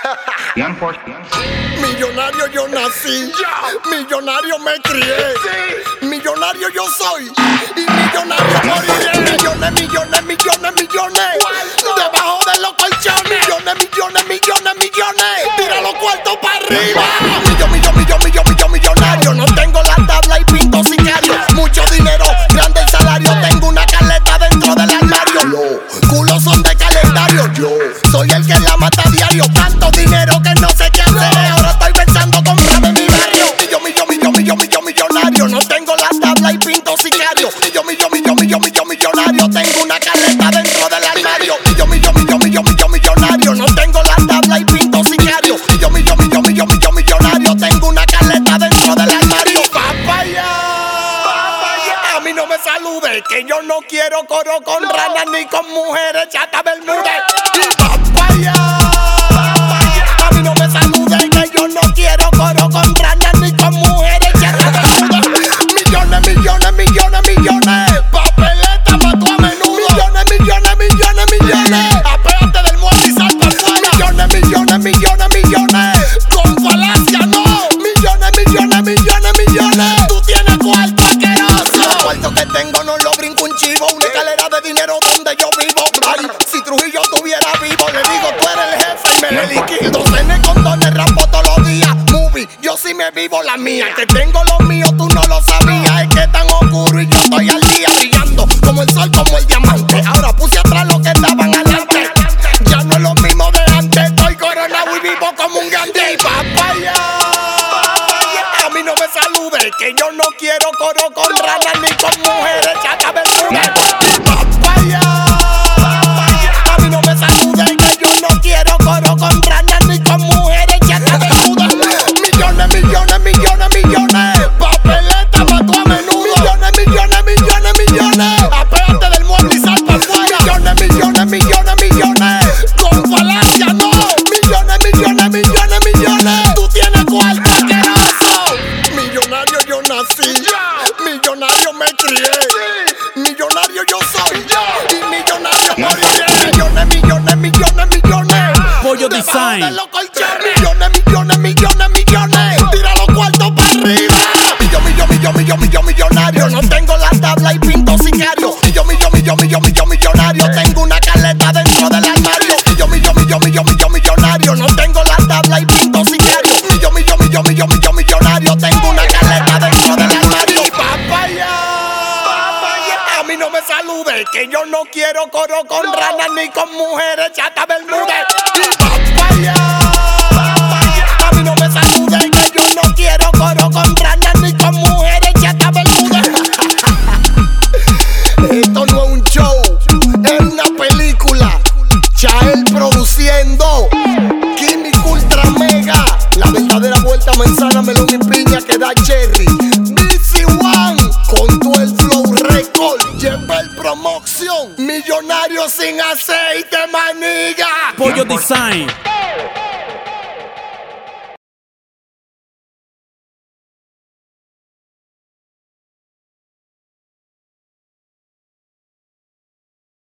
Millonario yo nací, millonario me crié, millonario yo soy y millonario moriré. Millones, millones, millones, millones, debajo de los colchones. Millones, millones, millones, millones, tira los cuartos para arriba. Millonario, no tengo la tabla y pinto sicario. Mucho dinero, grande el salario, tengo una caleta dentro del armario. Culos son de calendario, yo soy el que la mata a diario. Tanto dinero que no sé qué hacer, ahora estoy pensando comprarme mi barrio. Millonario, no tengo la tabla y pinto sicario. Millonario, tengo una caleta dentro del armario. Millonario, no tengo la tabla y pinto sicario. Millonario, tengo una caleta dentro del armario. Papaya, a mí no me salude, que yo no quiero coro con ranas ni con mujeres chata bermúdez. Papaya, a mí no me salude, que yo no quiero coro con ranas ni con mujeres chata bermúdez. Millones, millones, millones, millones, papeleta mató a menudo. Millones, apégate del muerto y salta afuera. Millones, con falacia no. Millones, tú tienes cuarto asqueroso. El cuarto que tengo no lo brinco un chivo, una escalera de dinero donde yo vivo. Ay, si Trujillo estuviera vivo, le digo tú eres el jefe y me le liquido. Cené condones, rampo todos los días. Movie, yo sí me vivo la mía. Que tengo lo mío, tú no lo sabías. Es que es tan oscuro y yo estoy al día, brillando como el sol, como el diamante. Ahora puse atrás lo que estaban adelante. Ya no es lo mismo de antes. Estoy coronado y vivo como un Gandhi. Papaya, a mí no me salude, que yo no quiero coro con ranas ni con mujeres chata bermúdez. Papaya, a mí no me salude, que yo no quiero coro con ranas ni con mujeres chata bermúdez. Millones, papeleta mató a menudo. Millones, apégate del muerto y salta afuera. Millones, con falacia no. Millones, tú tienes cuarto asqueroso. Millonario yo nací, millonario me crié, millonario yo soy y millonario moriré. Millones, Pollo Design. De los colchones. Millones, tira los cuartos para arriba. Millonario, no tengo la tabla y pinto sicario. Millonario, tengo una caleta dentro del armario. Millonario, no tengo la tabla y pinto sicario. Millonario, tengo una caleta dentro del armario. Papaya, a mí no me salude, que yo no quiero coro con ranas ni con mujeres chata bermúdez. Papaya, a mí no me salude, que yo no quiero coro con ranas ni con mujeres chata bermúdez. Esto no es un show, es una película. Chael produciendo, Químico Ultra Mega, la verdadera vuelta manzana, melón y piña que da cherry. BC One, con todo el flow record, lleva el promoción. Millonario sin aceite, maniga. Pollo Design.